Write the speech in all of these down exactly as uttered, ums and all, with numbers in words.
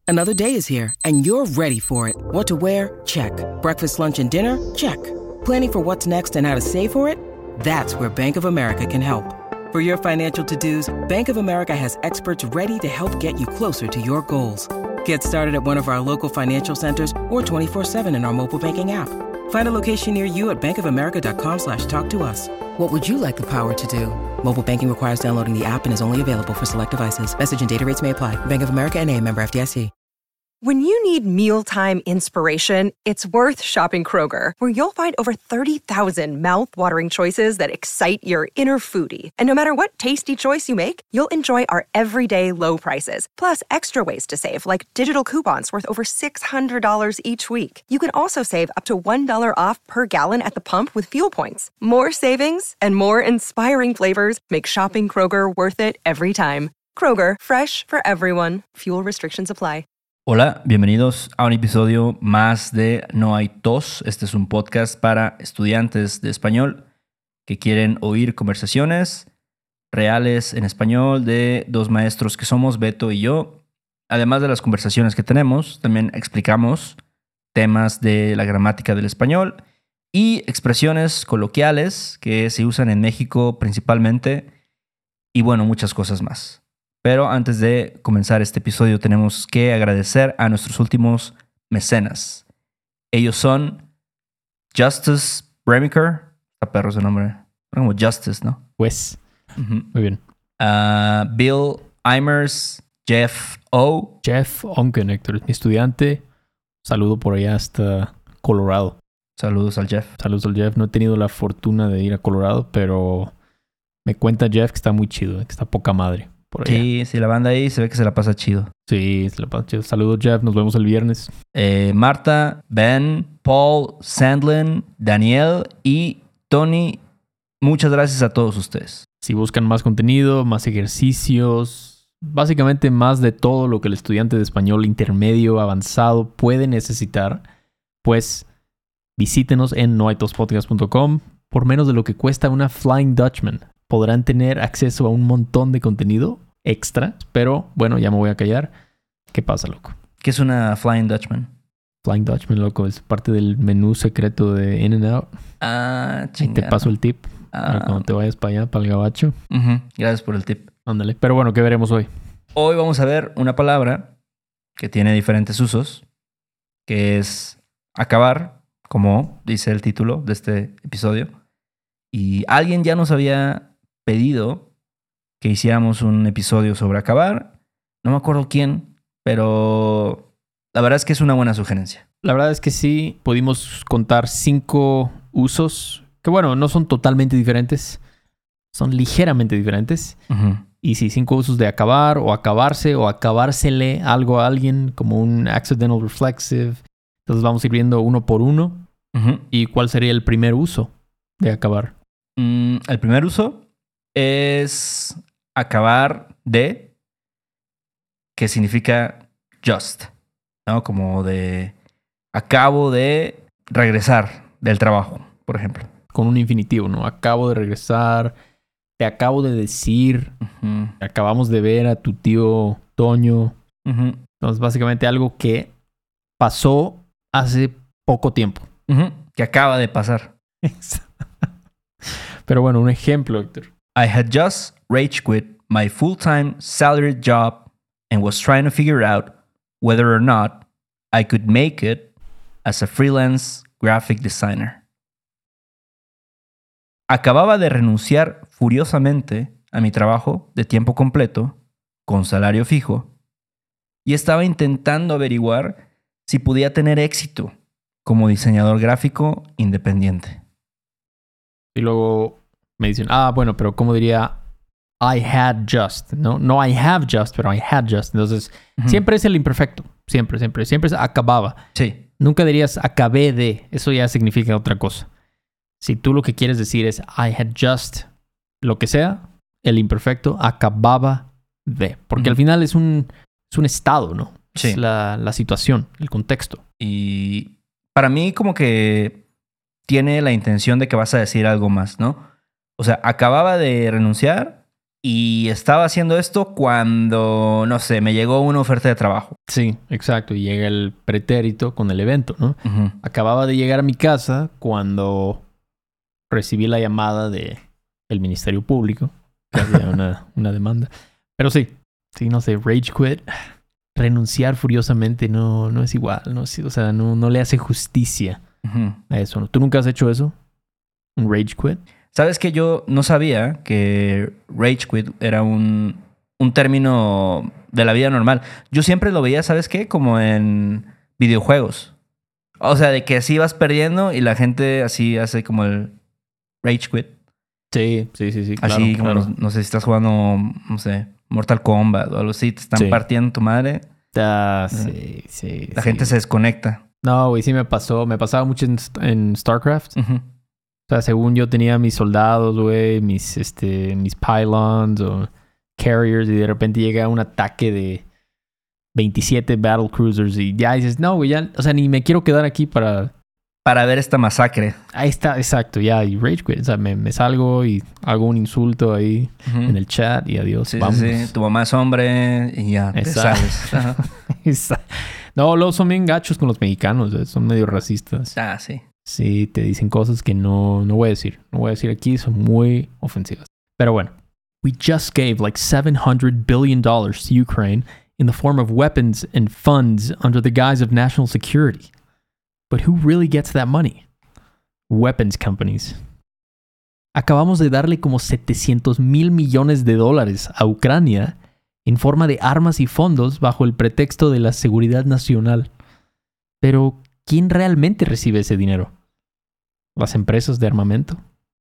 Another day is here, and you're ready for it. What to wear? Check. Breakfast, lunch, and dinner? Check. Planning for what's next and how to save for it? That's where Bank of America can help. For your financial to-dos, Bank of America has experts ready to help get you closer to your goals. Get started at one of our local financial centers or twenty-four seven in our mobile banking app. Find a location near you at bankofamerica.com slash talk to us. What would you like the power to do? Mobile banking requires downloading the app and is only available for select devices. Message and data rates may apply. Bank of America N A, member F D I C. When you need mealtime inspiration, it's worth shopping Kroger, where you'll find over thirty thousand mouth-watering choices that excite your inner foodie. And no matter what tasty choice you make, you'll enjoy our everyday low prices, plus extra ways to save, like digital coupons worth over six hundred dollars each week. You can also save up to one dollar off per gallon at the pump with fuel points. More savings and more inspiring flavors make shopping Kroger worth it every time. Kroger, fresh for everyone. Fuel restrictions apply. Hola, bienvenidos a un episodio más de No hay tos. Este es un podcast para estudiantes de español que quieren oír conversaciones reales en español de dos maestros que somos, Beto y yo. Además de las conversaciones que tenemos, también explicamos temas de la gramática del español y expresiones coloquiales que se usan en México principalmente y bueno, muchas cosas más. Pero antes de comenzar este episodio tenemos que agradecer a nuestros últimos mecenas. Ellos son Justice Bremiker. A perro ese nombre. Como Justice, ¿no? Pues. Uh-huh. Muy bien. Uh, Bill Eimers, Jeff O. Jeff Onken, Héctor, mi estudiante. Saludo por allá hasta Colorado. Saludos al Jeff. Saludos al Jeff. No he tenido la fortuna de ir a Colorado, pero me cuenta Jeff que está muy chido, que está poca madre. Por allá. Sí, sí, la banda ahí se ve que se la pasa chido. Sí, se la pasa chido. Saludos, Jeff. Nos vemos el viernes. Eh, Marta, Ben, Paul, Sandlin, Daniel y Tony. Muchas gracias a todos ustedes. Si buscan más contenido, más ejercicios, básicamente más de todo lo que el estudiante de español intermedio avanzado puede necesitar, pues visítenos en no hay tos podcast punto com. Por menos de lo que cuesta una Flying Dutchman, podrán tener acceso a un montón de contenido extra. Pero, bueno, ya me voy a callar. ¿Qué pasa, loco? ¿Qué es una Flying Dutchman? Flying Dutchman, loco, es parte del menú secreto de In-N-Out. Ah, chingada. Y te paso el tip ah. para cuando te vayas para allá, para el gabacho. Uh-huh. Gracias por el tip. Ándale. Pero bueno, ¿qué veremos hoy? Hoy vamos a ver una palabra que tiene diferentes usos, que es acabar, como dice el título de este episodio. Y alguien ya nos había pedido que hiciéramos un episodio sobre acabar. No me acuerdo quién, pero la verdad es que es una buena sugerencia. La verdad es que sí, pudimos contar cinco usos que, bueno, no son totalmente diferentes, son ligeramente diferentes. Uh-huh. Y sí, cinco usos de acabar o acabarse o acabársele algo a alguien, como un accidental reflexive. Entonces vamos a ir viendo uno por uno. Uh-huh. ¿Y cuál sería el primer uso de acabar? Mm, el primer uso es acabar de, que significa just, ¿no? Como de acabo de regresar del trabajo, por ejemplo. Con un infinitivo, ¿no? Acabo de regresar, te acabo de decir, uh-huh. acabamos de ver a tu tío Toño. Uh-huh. Entonces, básicamente algo que pasó hace poco tiempo. Uh-huh. Que acaba de pasar. Pero bueno, un ejemplo, Héctor. I had just rage quit my full-time salaried job and was trying to figure out whether or not I could make it as a freelance graphic designer. Acababa de renunciar furiosamente a mi trabajo de tiempo completo, con salario fijo, y estaba intentando averiguar si podía tener éxito como diseñador gráfico independiente. Y luego me dicen, ah, bueno, pero ¿cómo diría I had just? No, no I have just, pero I had just. Entonces, uh-huh. siempre es el imperfecto. Siempre, siempre. Siempre es acababa. Sí. Nunca dirías acabé de. Eso ya significa otra cosa. Si tú lo que quieres decir es I had just, lo que sea, el imperfecto acababa de. Porque uh-huh. al final es un, es un estado, ¿no? Sí. Es la, la situación, el contexto. Y para mí como que tiene la intención de que vas a decir algo más, ¿no? O sea, acababa de renunciar Y estaba haciendo esto cuando, no sé, me llegó una oferta de trabajo. Sí, exacto. Y llega el pretérito con el evento, ¿no? Uh-huh. Acababa de llegar a mi casa cuando recibí la llamada de el Ministerio Público. Que había una, una demanda. Pero sí, sí, no sé, rage quit. Renunciar furiosamente no, no es igual. No, o sea, no, no le hace justicia Uh-huh. a eso, ¿no? ¿Tú nunca has hecho eso? ¿Un rage quit? ¿Sabes que yo no sabía que rage quit era un, un término de la vida normal? Yo siempre lo veía, ¿sabes qué? Como en videojuegos. O sea, de que así vas perdiendo y la gente así hace como el rage quit. Sí, sí, sí, sí. Claro, Así como, claro. no, no sé si estás jugando, no sé, Mortal Kombat o algo así, te están Sí. partiendo tu madre. Ah, sí, sí. La sí. gente se desconecta. No, güey, sí me pasó. Me pasaba mucho en, en StarCraft. Uh-huh. O sea, según yo tenía mis soldados, güey, mis, este, mis pylons o carriers y de repente llega un ataque de veintisiete battle cruisers y ya dices, no, güey, ya, o sea, ni me quiero quedar aquí para... Para ver esta masacre. Ahí está, exacto, ya, y rage quit. O sea, me, me salgo y hago un insulto ahí Uh-huh. en el chat y adiós, Sí, vamos. sí, sí. Tu mamá es hombre y ya te Exacto. sales. Ajá. Esa- No, luego son bien gachos con los mexicanos, eh, son medio racistas. Ah, sí. Sí, te dicen cosas que no, no voy a decir. No voy a decir aquí, son muy ofensivas. Pero bueno. We just gave like seven hundred billion dollars to Ukraine in the form of weapons and funds under the guise of national security. But who really gets that money? Weapons companies. Acabamos de darle como setecientos mil millones de dólares a Ucrania en forma de armas y fondos bajo el pretexto de la seguridad nacional. Pero, ¿quién realmente recibe ese dinero? ¿Las empresas de armamento?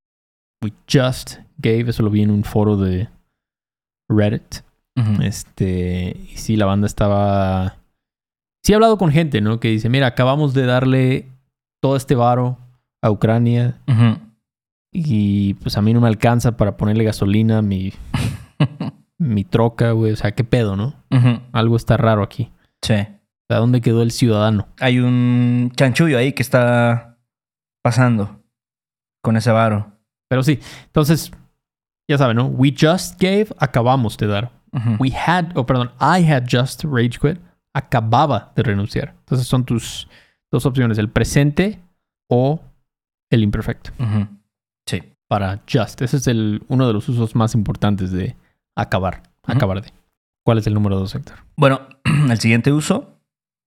We just gave, eso lo vi en un foro de Reddit. Uh-huh. Este, y sí, la banda estaba... Sí he hablado con gente, ¿no? Que dice, mira, acabamos de darle todo este varo a Ucrania Uh-huh. y pues a mí no me alcanza para ponerle gasolina a mi, mi troca, güey. O sea, ¿qué pedo, no? Uh-huh. Algo está raro aquí. Sí. O sea, ¿dónde quedó el ciudadano? Hay un chanchullo ahí que está pasando con ese varo. Pero sí, entonces, ya saben, ¿no? We just gave, acabamos de dar. Uh-huh. We had, oh, perdón, I had just rage quit, acababa de renunciar. Entonces son tus dos opciones, el presente o el imperfecto Uh-huh. Sí. para just. Ese es el, uno de los usos más importantes de acabar, Ujú. acabar de. ¿Cuál es el número dos, Héctor? Bueno, el siguiente uso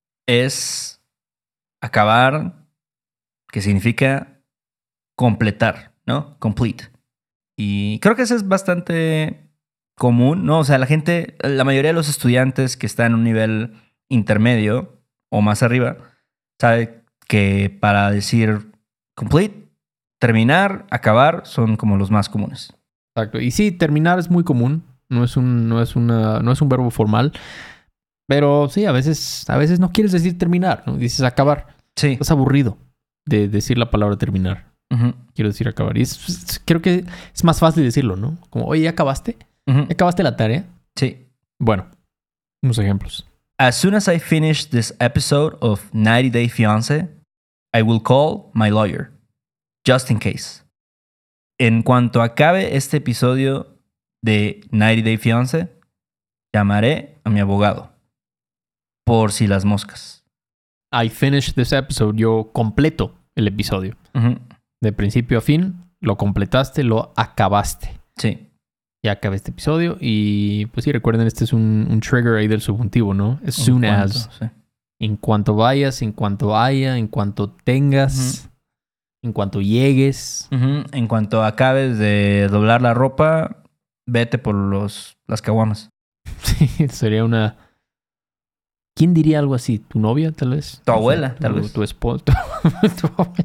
es acabar, que significa completar, ¿no? Complete. Y creo que eso es bastante común, ¿no? O sea, la gente, la mayoría de los estudiantes que están en un nivel intermedio o más arriba, sabe que para decir complete, terminar, acabar, son como los más comunes. Exacto. Y sí, terminar es muy común. No es un, no es una, no es un verbo formal. Pero sí, a veces, a veces no quieres decir terminar, ¿no? Dices acabar. Sí. Estás aburrido de decir la palabra terminar. Uh-huh. Quiero decir acabar. Y es- es- creo que es más fácil decirlo, ¿no? Como, oye, ¿ya acabaste? Uh-huh. ¿Ya acabaste la tarea? Sí. Bueno, unos ejemplos. As soon as I finish this episode of ninety Day Fiancé, I will call my lawyer, just in case. En cuanto acabe este episodio de ninety Day Fiancé, llamaré a mi abogado, por si las moscas. I finished this episode. Yo completo el episodio. Ujú. De principio a fin, lo completaste, lo acabaste. Sí. Ya acabé este episodio y pues sí, recuerden, este es un, un trigger ahí del subjuntivo, ¿no? As soon En as. cuanto, sí. En cuanto vayas, en cuanto haya, en cuanto tengas, en cuanto llegues. Ujú. En cuanto acabes de doblar la ropa, vete por los, las caguamas. Sí, sería una... ¿Quién diría algo así? ¿Tu novia, tal vez? Tu abuela, Tu- tal vez. Tu esposa. Tu, tu abuela.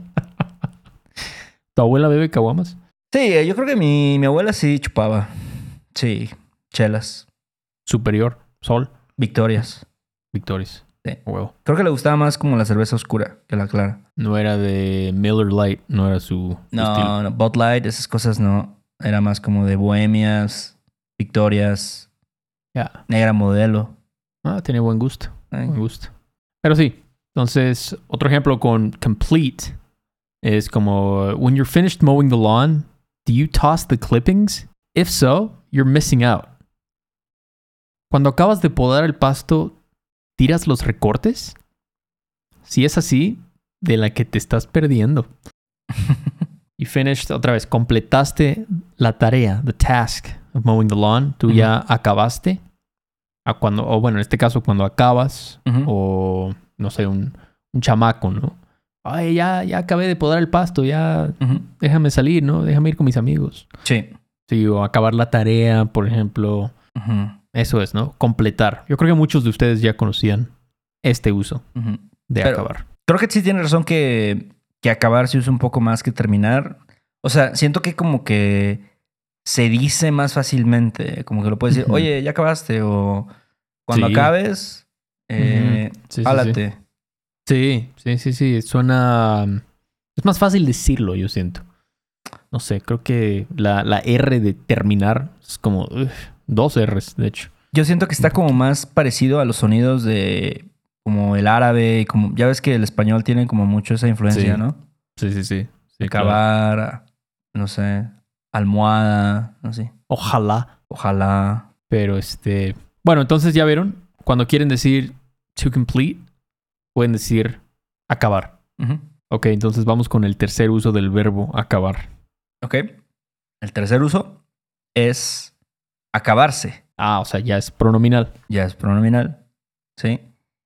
¿Tu abuela bebe caguamas? Sí, yo creo que mi, mi abuela sí chupaba. Sí, chelas, Superior. Sol. victorias. Victorious. Sí. Huevo. Creo que le gustaba más como la cerveza oscura que la clara. No era de Miller Lite. No era su, su estilo. No, no, Bud Light, esas cosas no. Era más como de bohemias, victorias, Ya. negra modelo. Ah, tiene buen gusto. Ay. Buen gusto. Pero sí. Entonces, otro ejemplo con complete es como, when you're finished mowing the lawn, do you toss the clippings? If so, you're missing out. Cuando acabas de podar el pasto, ¿tiras los recortes? Si es así, de la que te estás perdiendo. You finished, otra vez, completaste la tarea, the task of mowing the lawn. Tú uh-huh. ya acabaste. A cuando, o bueno, en este caso, cuando acabas, uh-huh. o no sé, un, un chamaco, ¿no? Ay, ya, ya acabé de podar el pasto, ya uh-huh. déjame salir, ¿no? Déjame ir con mis amigos. Sí. Sí, o acabar la tarea, por ejemplo. Uh-huh. Eso es, ¿no? Completar. Yo creo que muchos de ustedes ya conocían este uso uh-huh. de Pero acabar. Creo que sí tiene razón que, que acabar se usa un poco más que terminar. O sea, siento que como que se dice más fácilmente. Como que lo puedes decir, uh-huh. oye, ya acabaste. O cuando sí. acabes, eh, uh-huh. sí, hálate. Sí, sí. sí, sí, sí. Suena... Es más fácil decirlo, yo siento. No sé, creo que la, la R de terminar es como... Ugh, dos R's, de hecho. Yo siento que está como más parecido a los sonidos de... Como el árabe. Y como, ya ves que el español tiene como mucho esa influencia, sí. ¿no? Sí, sí, sí. sí acabar, claro. no sé, almohada, no sé. Ojalá. Ojalá. Pero este... Bueno, entonces ya vieron. Cuando quieren decir to complete, pueden decir acabar. Uh-huh. Ok, entonces vamos con el tercer uso del verbo acabar. Ok. El tercer uso es acabarse. Ah, o sea, ya es pronominal. Ya es pronominal. Sí.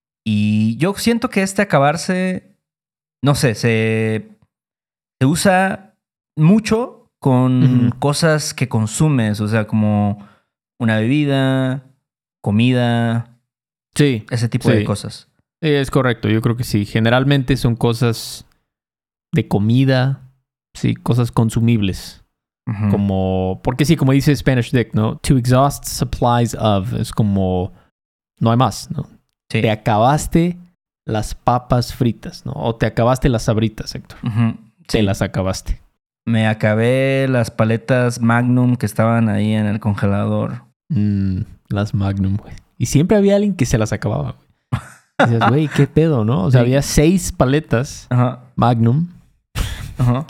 Y yo siento que este acabarse, no sé, se, se usa mucho con uh-huh. cosas que consumes. O sea, como una bebida, comida. Sí. Ese tipo sí. de cosas. Sí, es correcto. Yo creo que sí. Generalmente son cosas de comida. Sí, cosas consumibles. Uh-huh. Como... Porque sí, como dice Spanish Dick, ¿no? To exhaust supplies of. Es como... No hay más, ¿no? Sí. Te acabaste las papas fritas, ¿no? O te acabaste las sabritas, Héctor. Uh-huh. Te sí. las acabaste. Me acabé las paletas Magnum que estaban ahí en el congelador. Mm, las Magnum, güey. Y siempre había alguien que se las acababa, güey. Dices, güey, ¿qué pedo, no? O sea, sí. había seis paletas uh-huh. Magnum. Ajá. Uh-huh.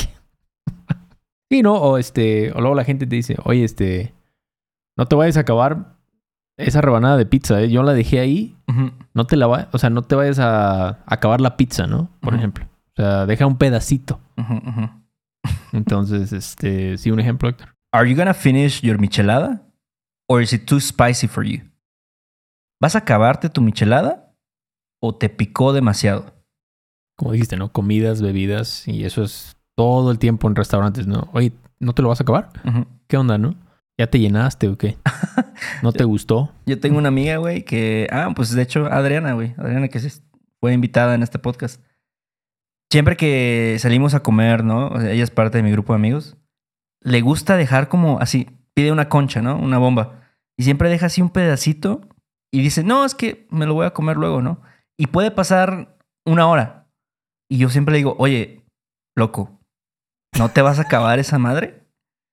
Sí, ¿no? O este... O luego la gente te dice, oye, este... No te vayas a acabar esa rebanada de pizza, ¿eh? Yo la dejé ahí. Uh-huh. No te la vayas... O sea, no te vayas a acabar la pizza, ¿no? Por uh-huh. ejemplo. O sea, deja un pedacito. Uh-huh, uh-huh. Entonces, este... Sí, un ejemplo, Héctor. Are you gonna finish your michelada? Or is it too spicy for you? ¿Vas a acabarte tu michelada? ¿O te picó demasiado? Como dijiste, ¿no? Comidas, bebidas. Y eso es todo el tiempo en restaurantes, ¿no? Oye, ¿no te lo vas a acabar? Uh-huh. ¿Qué onda, no? ¿Ya te llenaste o qué? ¿No te gustó? Yo tengo una amiga, güey, que... Ah, pues de hecho, Adriana, güey. Adriana que fue invitada en este podcast. Siempre que salimos a comer, ¿no? O sea, ella es parte de mi grupo de amigos. Le gusta dejar como así... Pide una concha, ¿no? Una bomba. Y siempre deja así un pedacito. Y dice, no, es que me lo voy a comer luego, ¿no? Y puede pasar una hora. Y yo siempre le digo, oye, loco, ¿no te vas a acabar esa madre?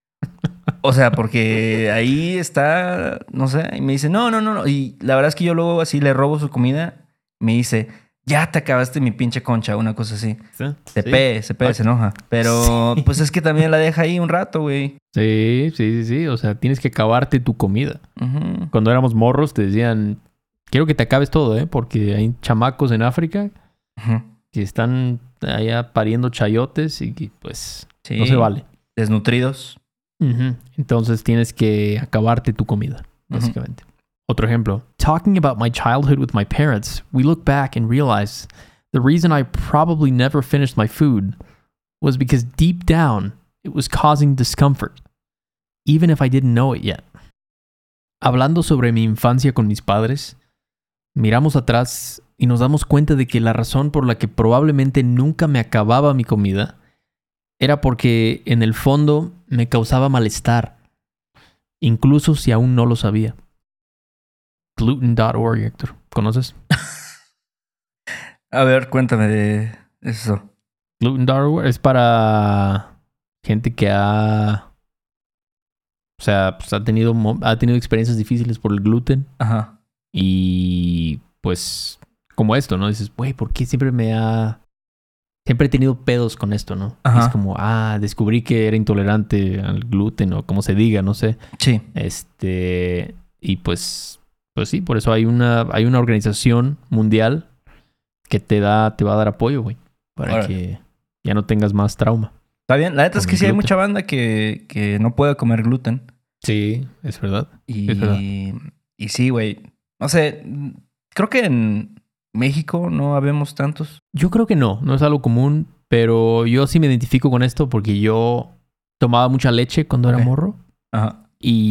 O sea, porque ahí está, no sé. Y me dice, no, no, no, no. Y la verdad es que yo luego así le robo su comida. Me dice, ya te acabaste mi pinche concha, una cosa así. ¿Sí? Se sí. pe, se pe, se enoja. Pero sí. Pues es que también la deja ahí un rato, güey. Sí, sí, sí, sí. O sea, tienes que acabarte tu comida. Uh-huh. Cuando éramos morros te decían, quiero que te acabes todo, ¿eh? Porque hay chamacos en África uh-huh. que están allá pariendo chayotes y que, pues, sí. no se vale. Desnutridos. Uh-huh. Entonces tienes que acabarte tu comida, básicamente. Uh-huh. Otro ejemplo. Talking about my childhood with my parents, we look back and realize the reason I probably never finished my food was because deep down it was causing discomfort, even if I didn't know it yet. Hablando sobre mi infancia con mis padres, miramos atrás y nos damos cuenta de que la razón por la que probablemente nunca me acababa mi comida era porque en el fondo me causaba malestar, incluso si aún no lo sabía. gluten punto org, Héctor. ¿Conoces? A ver, cuéntame de eso. gluten punto org es para gente que ha... O sea, pues ha tenido, ha tenido experiencias difíciles por el gluten. Ajá. Y pues, como esto, ¿no? Dices, güey, ¿por qué siempre me ha siempre he tenido pedos con esto, ¿no? Ajá. Es como, ah, descubrí que era intolerante al gluten o como se diga, no sé. Sí. Este, y pues, pues sí, por eso hay una, hay una organización mundial que te da, te va a dar apoyo, güey. Para Órale. que ya no tengas más trauma. Está bien. La neta es Con que el sí hay gluten. mucha banda que, que no puede comer gluten. Sí, es verdad. Y, Es verdad. y sí, güey. No sé, creo que en México no habemos tantos. Yo creo que no, no es algo común, pero yo sí me identifico con esto porque yo tomaba mucha leche cuando Ok. era morro Ajá.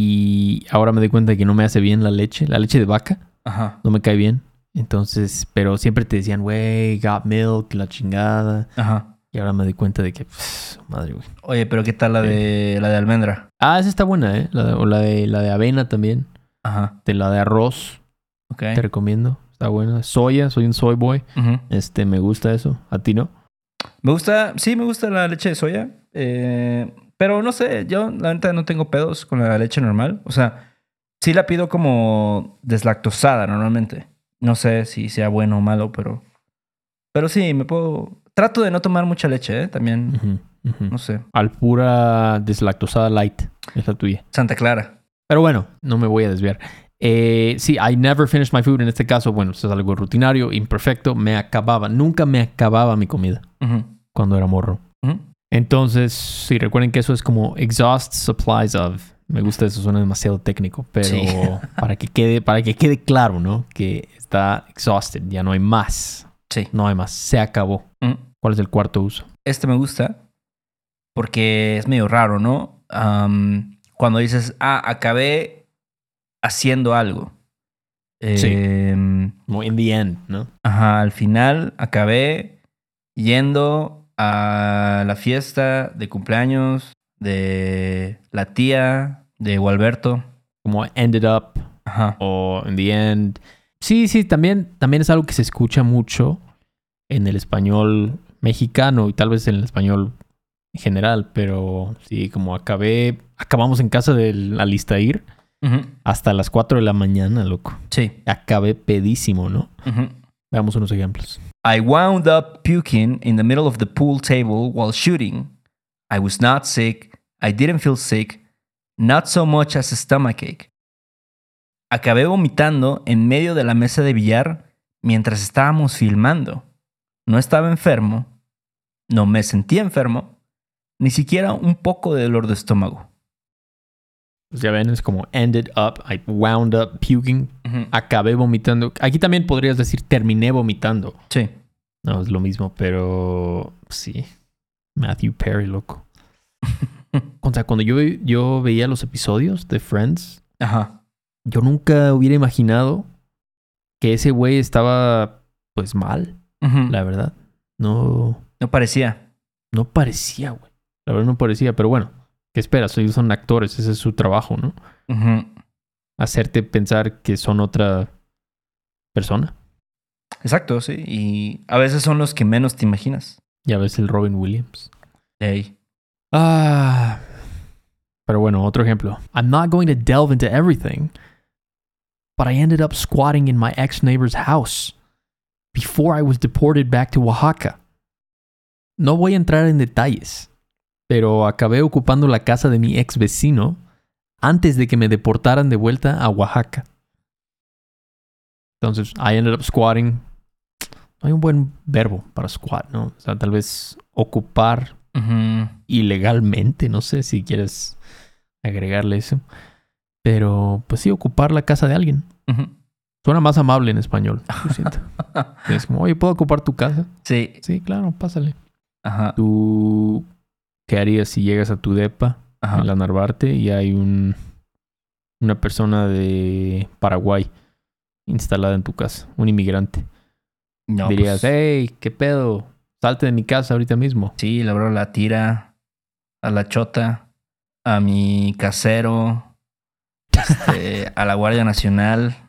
y ahora me doy cuenta de que no me hace bien la leche, la leche de vaca, Ajá. no me cae bien. Entonces, pero siempre te decían, güey, got milk, la chingada. Ajá. Y ahora me doy cuenta de que, pff, madre, güey. Oye, pero ¿qué tal la de la de almendra? Ah, esa está buena, ¿eh? La de, o la de, la de avena también, Ajá. de la de arroz, Ok. te recomiendo. Está buena. Soya, soy un soy boy. Ujú. Este, me gusta eso. ¿A ti no? Me gusta, sí, me gusta la leche de soya. eh, pero no sé, yo la neta no tengo pedos con la leche normal. O sea, sí la pido como deslactosada normalmente. No sé si sea bueno o malo, pero. Pero sí, me puedo. Trato de no tomar mucha leche, ¿eh? También. Ujú, ujú. No sé. Al pura deslactosada light. Es la tuya. Santa Clara. Pero bueno, no me voy a desviar. Eh, sí, I never finished my food. En este caso, bueno, esto es algo rutinario, imperfecto. Me acababa. Nunca me acababa mi comida Ujú, cuando era morro. ujú. Entonces, sí, recuerden que eso es como exhaust supplies of. Me gusta eso, suena demasiado técnico. Pero Sí. para que quede, para que quede claro, ¿no? Que está exhausted. Ya no hay más. Sí. No hay más. Se acabó. Ujú. ¿Cuál es el cuarto uso? Este me gusta porque es medio raro, ¿no? Am, cuando dices, ah, acabé haciendo algo. Sí. Em, Como in the end, ¿no? Ajá, al final acabé yendo a la fiesta de cumpleaños de la tía de Gualberto. Como ended up. Ajá. O in the end. Sí, sí, también, también es algo que se escucha mucho en el español mexicano y tal vez en el español en general, pero sí, como acabé, acabamos en casa del Alistair Ujú. hasta las cuatro de la mañana, loco. Sí. Acabé pedísimo, ¿no? Ujú. Veamos unos ejemplos. I wound up puking in the middle of the pool table while shooting. I was not sick. I didn't feel sick. Not so much as a stomachache. Acabé vomitando en medio de la mesa de billar mientras estábamos filmando. No estaba enfermo. No me sentía enfermo. Ni siquiera un poco de dolor de estómago. Pues ya ven, es como ended up, I wound up puking, acabé vomitando. Aquí también podrías decir terminé vomitando. Sí. No, es lo mismo, pero sí. Matthew Perry, loco. O sea, cuando yo, ve- yo veía los episodios de Friends, Ajá. yo nunca hubiera imaginado que ese güey estaba, pues, mal, Ujú. la verdad. No, No parecía. no parecía, güey. La verdad no parecía, pero bueno, ¿qué esperas? Ellos son actores, ese es su trabajo, ¿no? Ujú. Hacerte pensar que son otra persona. Exacto, sí. Y a veces son los que menos te imaginas. Ya ves el Robin Williams. Ey. Ah. Pero bueno, otro ejemplo. I'm not going to delve into everything, but I ended up squatting in my ex-neighbor's house before I was deported back to Oaxaca. No voy a entrar en detalles, pero acabé ocupando la casa de mi ex vecino antes de que me deportaran de vuelta a Oaxaca. Entonces, I ended up squatting. No hay un buen verbo para squat, ¿no? O sea, tal vez ocupar Ujú. ilegalmente, no sé si quieres agregarle eso. Pero, pues sí, ocupar la casa de alguien. Ujú. Suena más amable en español, yo siento. Es como, oye, ¿puedo ocupar tu casa? Sí. Sí, claro, pásale. Ajá. ¿Tú qué harías si llegas a tu depa Ajá. en la Narvarte y hay un una persona de Paraguay instalada en tu casa, un inmigrante? No, Dirías, pues, hey, ¿qué pedo? Salte de mi casa ahorita mismo. sí, le abro la tira a la chota, a mi casero, este, a la Guardia Nacional.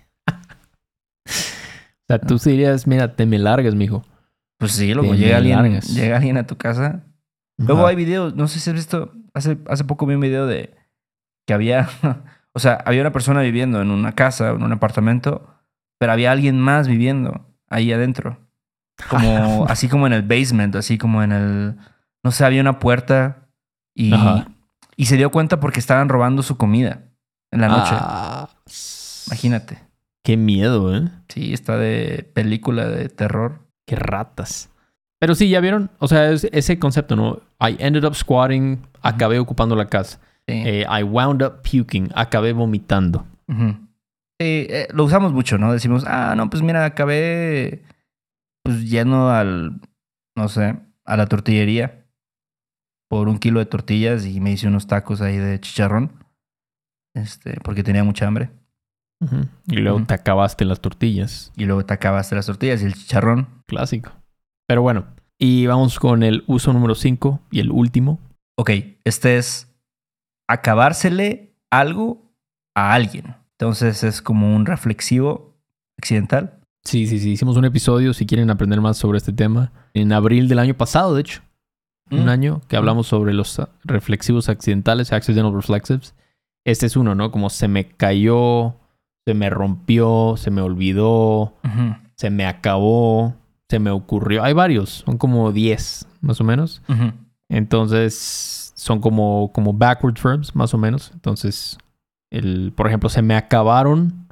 O sea, tú sí dirías, mira, te me largas, mijo. Pues sí, luego Te llega me alguien, largas. llega alguien a tu casa. Luego Ajá. hay videos, no sé si has visto, hace, hace poco vi un video de que había, o sea, había una persona viviendo en una casa, en un apartamento, pero había alguien más viviendo ahí adentro. como así como en el basement, así como en el... No sé, había una puerta y, y se dio cuenta porque estaban robando su comida en la noche. Ah, Imagínate. Qué miedo, ¿eh? Sí, está de película de terror. Qué ratas. Pero sí, ya vieron. O sea, es, ese concepto, ¿no? I ended up squatting. Acabé uh-huh. ocupando la casa. Sí. Eh, I wound up puking. Acabé vomitando. Uh-huh. Sí, eh, lo usamos mucho, ¿no? Decimos, ah, no, pues mira, acabé pues yendo al, no sé, a la tortillería por un kilo de tortillas y me hice unos tacos ahí de chicharrón. Este, porque tenía mucha hambre. Uh-huh. Y luego uh-huh. te acabaste las tortillas. Y luego te acabaste las tortillas y el chicharrón. Clásico. Pero bueno, y vamos con el uso número cinco y el último. Ok, este es acabársele algo a alguien. Entonces es como un reflexivo accidental. Sí, sí, sí. Hicimos un episodio, si quieren aprender más sobre este tema, en abril del año pasado, de hecho. Mm. Un año que hablamos mm. sobre los reflexivos accidentales, accidental reflexives. Este es uno, ¿no? Como se me cayó, se me rompió, se me olvidó, uh-huh. se me acabó, se me ocurrió. Hay varios, son como diez, más o menos. Uh-huh. Entonces, son como, como backward verbs, más o menos. Entonces, el, por ejemplo, se me acabaron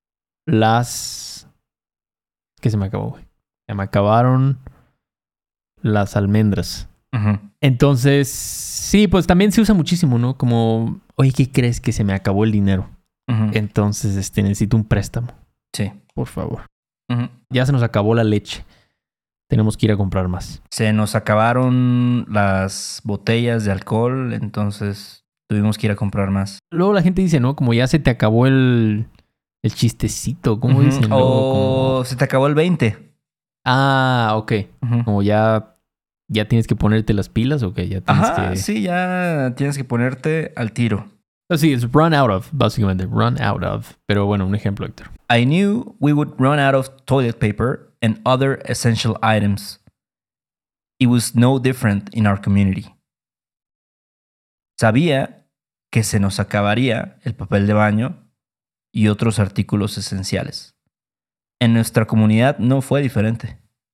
las... ¿Qué se me acabó, güey? Se me acabaron las almendras. Uh-huh. Entonces, sí, pues también se usa muchísimo, ¿no? Como, oye, ¿qué crees? Que se me acabó el dinero. Uh-huh. Entonces, este, necesito un préstamo. Sí. Por favor. Uh-huh. Ya se nos acabó la leche. Tenemos que ir a comprar más. Se nos acabaron las botellas de alcohol, entonces tuvimos que ir a comprar más. Luego la gente dice, ¿no? Como ya se te acabó el, el chistecito. ¿Cómo uh-huh. dicen? O Luego, como... se te acabó el veinte. Ah, ok. Uh-huh. Como ya... ¿Ya tienes que ponerte las pilas o qué? Ya tienes Ajá, que... sí, ya tienes que ponerte al tiro. Sí, es run out of, básicamente. Run out of. Pero bueno, un ejemplo, Héctor. I knew we would run out of toilet paper and other essential items. It was no different in our community. Sabía que se nos acabaría el papel de baño y otros artículos esenciales. En nuestra comunidad no fue diferente.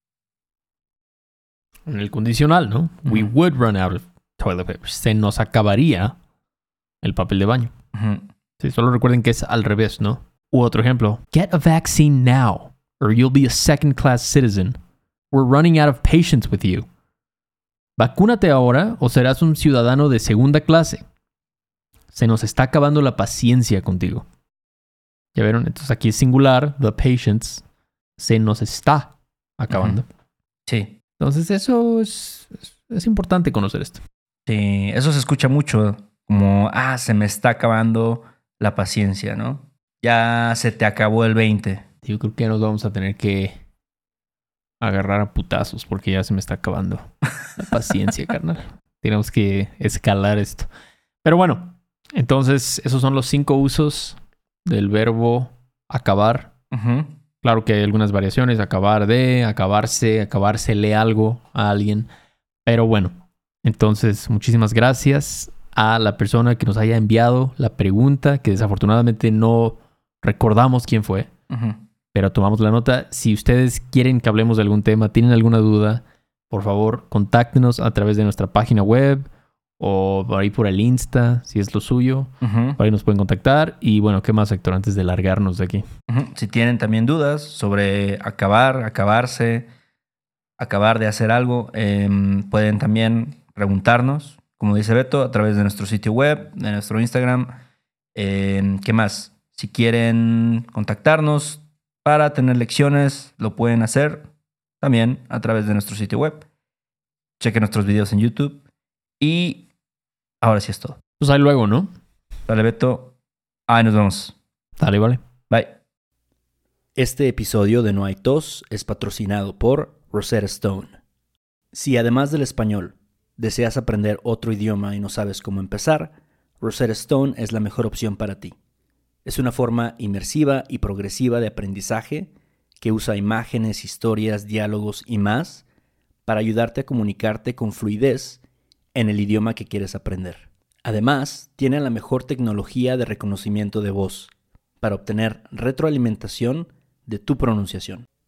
En el condicional, ¿no? Uh-huh. We would run out of toilet paper. Se nos acabaría el papel de baño. Uh-huh. Sí, solo recuerden que es al revés, ¿no? U otro ejemplo. Get a vaccine now, or you'll be a second-class citizen. We're running out of patience with you. Vacúnate ahora o serás un ciudadano de segunda clase. Se nos está acabando la paciencia contigo. ¿Ya vieron? Entonces aquí es singular, the patience. Se nos está acabando. Uh-huh. Sí. Entonces eso es, es, es importante conocer esto. Sí, eso se escucha mucho. Como, ah, se me está acabando la paciencia, ¿no? Ya se te acabó el veinte. Yo creo que nos vamos a tener que agarrar a putazos porque ya se me está acabando la paciencia, carnal. Tenemos que escalar esto. Pero bueno, entonces esos son los cinco usos del verbo acabar. Uh-huh. Claro que hay algunas variaciones, acabar de, acabarse, acabársele algo a alguien. Pero bueno, entonces muchísimas gracias a la persona que nos haya enviado la pregunta, que desafortunadamente no recordamos quién fue, uh-huh. pero tomamos la nota. Si ustedes quieren que hablemos de algún tema, tienen alguna duda, por favor, contáctenos a través de nuestra página web o por ahí por el Insta, si es lo suyo. Uh-huh. Por ahí nos pueden contactar. Y bueno, ¿qué más, Héctor, antes de largarnos de aquí? Uh-huh. Si tienen también dudas sobre acabar, acabarse, acabar de hacer algo, eh, pueden también preguntarnos, como dice Beto, a través de nuestro sitio web, de nuestro Instagram. Eh, ¿Qué más? Si quieren contactarnos para tener lecciones, lo pueden hacer también a través de nuestro sitio web. Chequen nuestros videos en YouTube. Y ahora sí es todo. Pues ahí luego, ¿no? Dale, Beto. Ahí nos vemos. Dale, vale. Bye. Este episodio de No Hay Tos es patrocinado por Rosetta Stone. Si además del español deseas aprender otro idioma y no sabes cómo empezar, Rosetta Stone es la mejor opción para ti. Es una forma inmersiva y progresiva de aprendizaje que usa imágenes, historias, diálogos y más para ayudarte a comunicarte con fluidez en el idioma que quieres aprender. Además, tiene la mejor tecnología de reconocimiento de voz para obtener retroalimentación de tu pronunciación.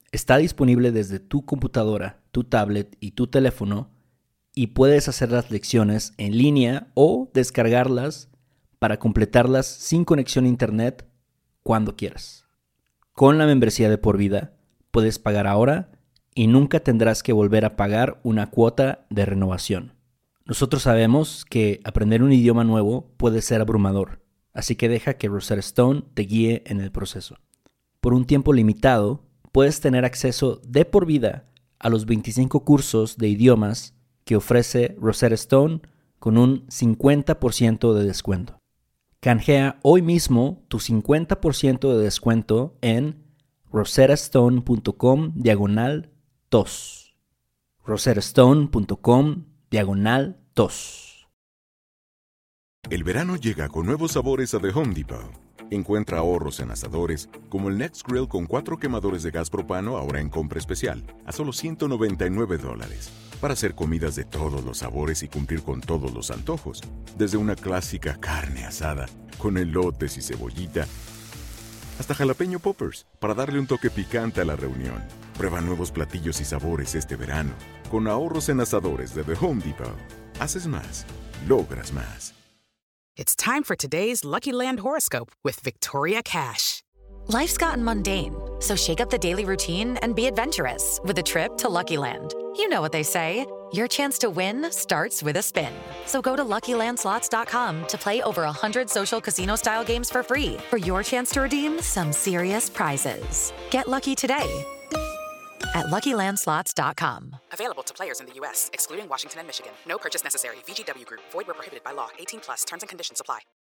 Está disponible desde tu computadora, tu tablet y tu teléfono y puedes hacer las lecciones en línea o descargarlas para completarlas sin conexión a internet cuando quieras. Con la membresía de por vida puedes pagar ahora y nunca tendrás que volver a pagar una cuota de renovación. Nosotros sabemos que aprender un idioma nuevo puede ser abrumador, así que deja que Rosetta Stone te guíe en el proceso. Por un tiempo limitado, puedes tener acceso de por vida a los veinticinco cursos de idiomas que ofrece Rosetta Stone con un cincuenta por ciento de descuento. Canjea hoy mismo tu cincuenta por ciento de descuento en rosettastone.com diagonal tos. rosettastone.com diagonal tos. El verano llega con nuevos sabores a The Home Depot. Encuentra ahorros en asadores, como el Next Grill con cuatro quemadores de gas propano ahora en compra especial, a solo ciento noventa y nueve dólares. Para hacer comidas de todos los sabores y cumplir con todos los antojos. Desde una clásica carne asada, con elotes y cebollita, hasta jalapeño poppers, para darle un toque picante a la reunión. Prueba nuevos platillos y sabores este verano, con ahorros en asadores de The Home Depot. Haces más, logras más. It's time for today's Lucky Land horoscope with Victoria Cash. Life's gotten mundane, so shake up the daily routine and be adventurous with a trip to Lucky Land. You know what they say, your chance to win starts with a spin. So go to Lucky Land Slots dot com to play over one hundred social casino-style games for free for your chance to redeem some serious prizes. Get lucky today at Lucky Land Slots dot com. Available to players in the U S, excluding Washington and Michigan. No purchase necessary. V G W Group. Void where prohibited by law. eighteen plus. Terms and conditions apply.